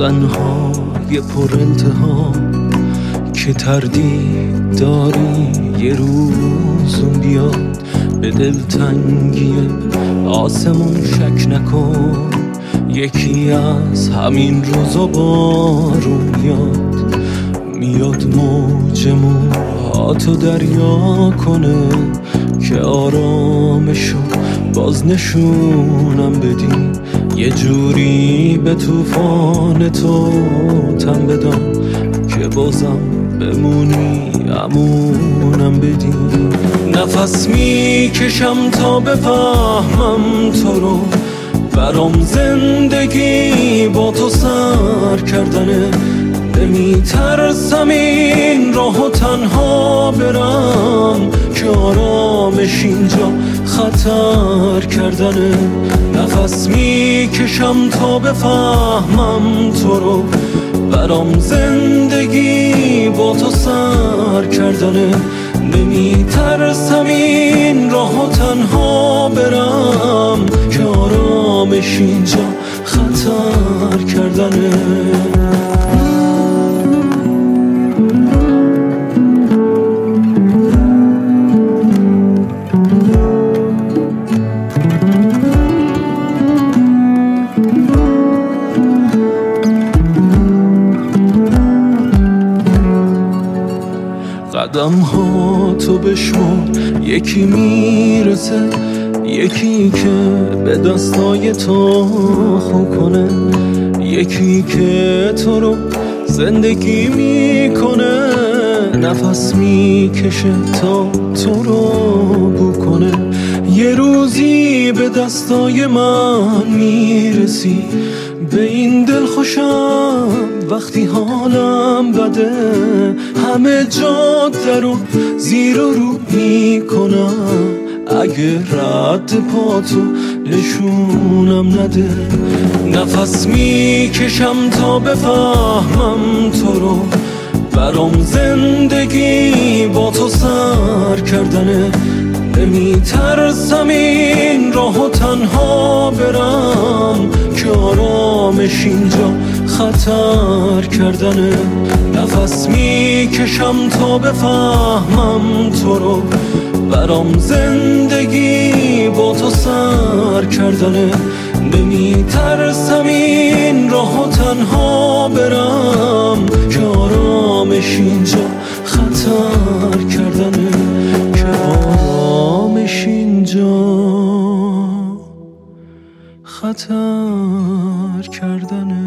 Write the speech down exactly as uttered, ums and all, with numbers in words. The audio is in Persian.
سخنهای پر التهام که تردید داری یه روز اون بیاد به دلتنگی آسمون شک نکن. یکی از همین روزا بارون میاد میاد موج موهاتو دریا کنه که آرامشو باز نشونم بدی. یه جوری به طوفان تو تن بدم که بازم بمونی امونم بدی. نفس میکشم تا بفهمم تو رو، برام زندگی با تو سر کردنه. نمیترسم این راهو تنها برم که آرامش اینجا خطر کردنه. نفس میکشم تا بفهمم تو رو، برام زندگی با تو سر کردنه. نمیترسم این راهو تنها برم که آرامش اینجا خطر کردنه. قدم ها تو بشمار، یکی میرسه یکی که به دستای تو خو کنه. یکی که تو رو زندگی میکنه، نفس میکشه تا تو رو بو کنه. یه روزی به دستای من میرسی، به این دل خوشم وقتی حالم بده. همه جاده رو زیر و رو میکنم اگه رد پاتو نشونم نده. نفس میکشم تا بفهمم تو رو، برام زندگی با تو سر کردنه. نمیترسم این راهو تنها برم که آرامش اینجا خطر کردنه. نفس میکشم تا بفهمم تو رو، برام زندگی با تو سر کردنه. نمیترسم این راهو تنها برم که آرامش اینجا خطر کردنه. که آرامش اینجا خطر کردنه.